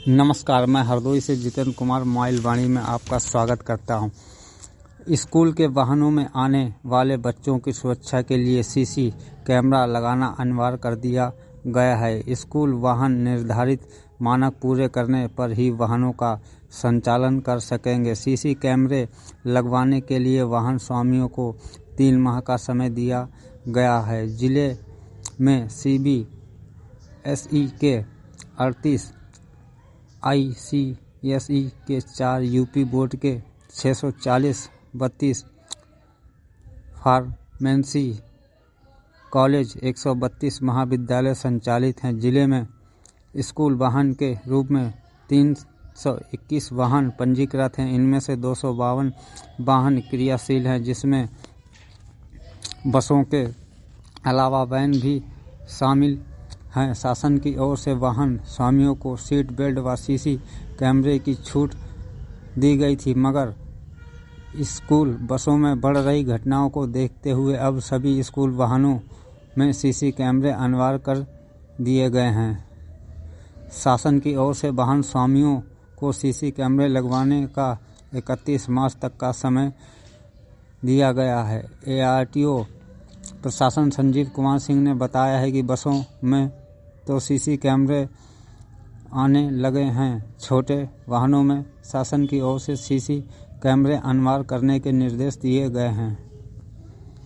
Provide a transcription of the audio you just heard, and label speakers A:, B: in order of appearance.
A: नमस्कार, मैं हरदोई से जितेंद्र कुमार मोबाइल वाणी में आपका स्वागत करता हूं। स्कूल के वाहनों में आने वाले बच्चों की सुरक्षा के लिए सीसी कैमरा लगाना अनिवार्य कर दिया गया है। स्कूल वाहन निर्धारित मानक पूरे करने पर ही वाहनों का संचालन कर सकेंगे। सीसी कैमरे लगवाने के लिए वाहन स्वामियों को 3 माह का समय दिया गया है। जिले में CBSE के 38, ICSE के 4, यूपी बोर्ड के 640, 32 फार्मेसी कॉलेज, 132 महाविद्यालय संचालित हैं। जिले में स्कूल वाहन के रूप में 321 वाहन पंजीकृत हैं। इनमें से 252 वाहन क्रियाशील हैं, जिसमें बसों के अलावा वैन भी शामिल हैं। शासन की ओर से वाहन स्वामियों को सीट बेल्ट व सीसी कैमरे की छूट दी गई थी, मगर स्कूल बसों में बढ़ रही घटनाओं को देखते हुए अब सभी स्कूल वाहनों में सीसी कैमरे अनिवार्य कर दिए गए हैं। शासन की ओर से वाहन स्वामियों को सीसी कैमरे लगवाने का 31 मार्च तक का समय दिया गया है। ARTO प्रशासन संजीव कुमार सिंह ने बताया है कि बसों में तो सीसी कैमरे आने लगे हैं, छोटे वाहनों में शासन की ओर से सीसी कैमरे अनिवार्य करने के निर्देश दिए गए हैं।